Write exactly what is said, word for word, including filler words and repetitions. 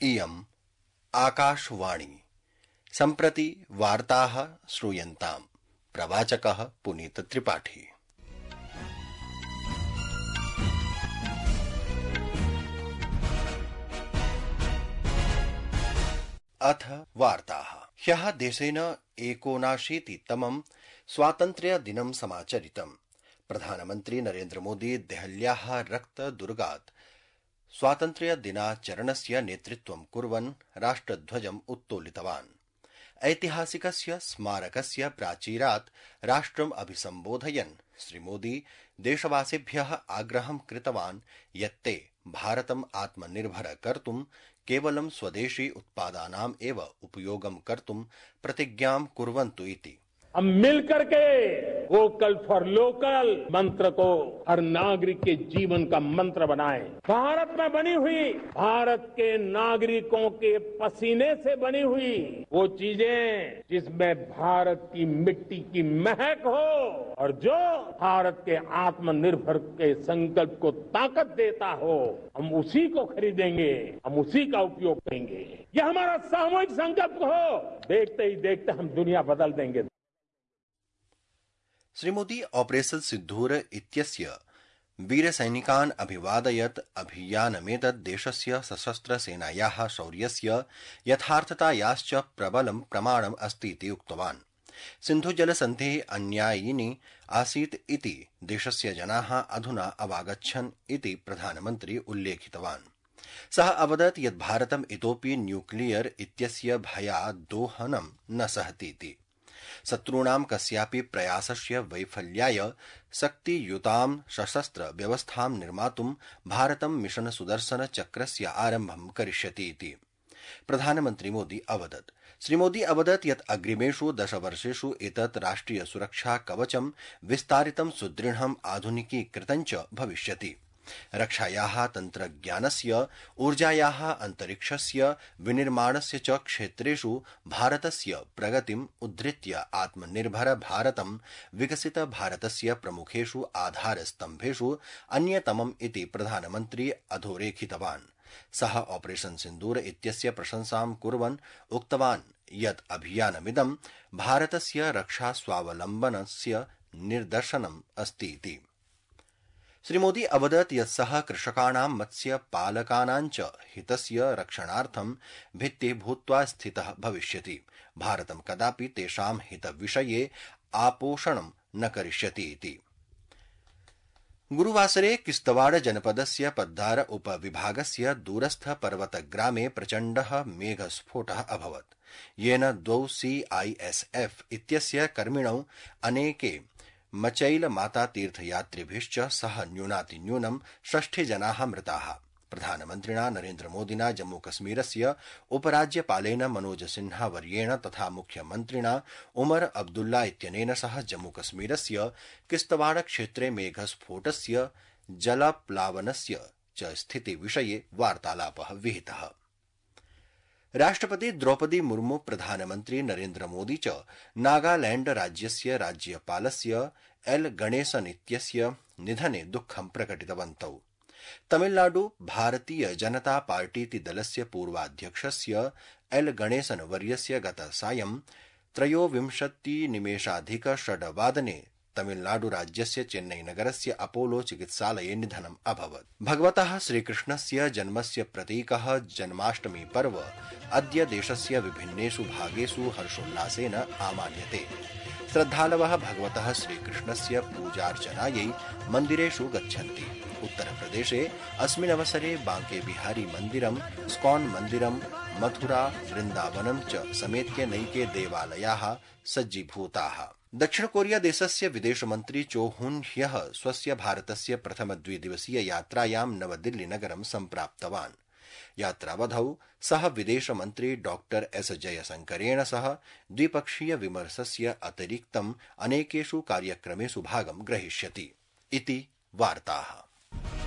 इयम् आकाशवाणी सम्प्रति वार्ताः श्रूयन्ताम्। प्रवाचकः पुनीत त्रिपाठी। अथ वार्ताः। ह्यः देशेन एकोनाशीतितमं स्वातन्त्र्यदिनं समाचरितम्। प्रधानमन्त्री नरेन्द्र मोदी देहल्याः रक्तदुर्गात् स्वातन्त्र्यदिनाचरणस्य नेतृत्वं कुर्वन् राष्ट्रध्वजम् उत्तोलितवान्। ऐतिहासिकस्य स्मारकस्य प्राचीरात् राष्ट्रम् अभिसम्बोधयन् श्रीमोदी देशवासिभ्यः आग्रहं कृतवान् यत् ते भारतम् आत्मनिर्भर कर्तुं केवलं स्वदेशी उत्पादानाम् एव उपयोगं कर्तुं प्रतिज्ञां कुर्वन्तु इति। हम मिलकर के वोकल फॉर लोकल मंत्र को हर नागरिक के जीवन का मंत्र बनाएं। भारत में बनी हुई, भारत के नागरिकों के पसीने से बनी हुई वो चीजें जिसमें भारत की मिट्टी की महक हो और जो भारत के आत्मनिर्भर के संकल्प को ताकत देता हो, हम उसी को खरीदेंगे, हम उसी का उपयोग करेंगे। यह हमारा सामूहिक संकल्प हो। देखते ही देखते हम दुनिया बदल देंगे। श्रीमोदी ऑपरेशन सिद्धूर इत्यस्य वीरसैनिकान् अभिवादयत्। अभियानमेतत् देशस्य सशस्त्र सेनायाः शौर्यस्य यथार्थतायाश्च प्रबलं प्रमाणम् अस्तीति उक्तवान्। सिन्धुजलसन्धेः अन्यायिनी आसीत् इति देशस्य जनाः अधुना अवागच्छन् इति प्रधानमन्त्री उल्लेखितवान्। सः अवदत् यत् भारतम् इतोऽपि न्यूक्लियर इत्यस्य भयात् दोहनं न सहतीति। शत्रूणां कस्यापि प्रयासस्य वैफल्याय शक्तियुतां सशस्त्र व्यवस्थां निर्मातुं भारतं मिशन सुदर्शन चक्रस्य आरम्भं करिष्यति इति प्रधानमन्त्री मोदी अवदत्। श्रीमोदी अवदत् यत् अग्रिमेषु दशवर्षेषु एतत् राष्ट्रिय सुरक्षा कवचं विस्तारितं सुदृढम् आधुनिकीकृतं च भविष्यति। रक्षायाः तन्त्रज्ञानस्य ऊर्जायाः अन्तरिक्षस्य विनिर्माणस्य च क्षेत्रेषु भारतस्य प्रगतिम् उद्धृत्य आत्मनिर्भर भारतं विकसित भारतस्य प्रमुखेषु आधारस्तम्भेषु अन्यतमम् इति प्रधानमन्त्री अधोरेखितवान्। सः ऑपरेशन सिन्दूर इत्यस्य प्रशंसां कुर्वन् उक्तवान् यत् अभियानमिदं भारतस्य रक्षा स्वावलम्बनस्य निदर्शनम् अस्ति इति। श्रीमोदी अवदत् यत् सः कृषकाणां मत्स्य पालकानां च हितस्य रक्षणार्थं भित्तिः भूत्वा स्थितः भविष्यति। भारतं कदापि तेषां हितविषये आपोषणं न करिष्यति इति। गुरुवासरे किश्तवाड़ जनपदस्य पद्दार उपविभागस्य दूरस्थ पर्वतग्रामे प्रचण्डः मेघस्फोटः अभवत्, येन द्वौ सीआईएसएफ इत्यस्य कर्मिणौ अनेके मचैल माता तीर्थयात्रिभिश्च सह न्यूनातिन्यूनं षष्ठि जनाः मृताः। प्रधानमन्त्रिणा नरेन्द्र मोदिना जम्मूकश्मीरस्य उपराज्यपालेन मनोज सिन्हा वर्येण तथा मुख्यमन्त्रिणा उमर अब्दुल्ला इत्यनेन सह जम्मूकश्मीरस्य किश्तवाड़ क्षेत्रे मेघस्फोटस्य जलप्लावनस्य च स्थितिविषये वार्तालापः विहितः। राष्ट्रपति द्रौपदी मुर्मू प्रधानमन्त्री नरेन्द्र मोदी च नागालैण्ड राज्यस्य राज्यपालस्य एल गणेसन इत्यस्य निधने दुःखं प्रकटितवन्तौ। तमिलनाडु भारतीय जनता पार्टीति दलस्य पूर्वाध्यक्षस्य एल गणेसन वर्यस्य गतसायं त्रयोविंशतिनिमेषाधिक षड्वादने तमिलनाडु राज्यस्य चेन्नई नगरस्य अपोलो चिकित्सालये निधनम् अभवत्। भगवतः श्रीकृष्णस्य जन्मस्य प्रतीकः जन्माष्टमी पर्व अद्य देशस्य विभिन्नेषु भागेषु हर्षोल्लासेन आमान्यते। श्रद्धालवः भगवतः श्रीकृष्णस्य पूजार्चनायै मन्दिरेषु गच्छन्ति। उत्तरप्रदेशे अस्मिन् अवसरे बांके बिहारी मन्दिरम्, स्कॉन मन्दिरम्, मथुरा, वृन्दावनं च समेत्य नैके देवालयाः सज्जीभूताः। दक्षिण कोरिया देशस्य विदेशमन्त्री चो हुन ह्यः स्वस्य भारतस्य प्रथम द्विदिवसीय यात्रायां नवदिल्ली नगरं सम्प्राप्तवान्। यात्रावधौ सः विदेशमन्त्री डॉक्टर एस जयशंकरेण सह द्विपक्षीय विमर्शस्य अतिरिक्तम् अनेकेषु कार्यक्रमेषु भागं ग्रहीष्यति इति वार्ताः।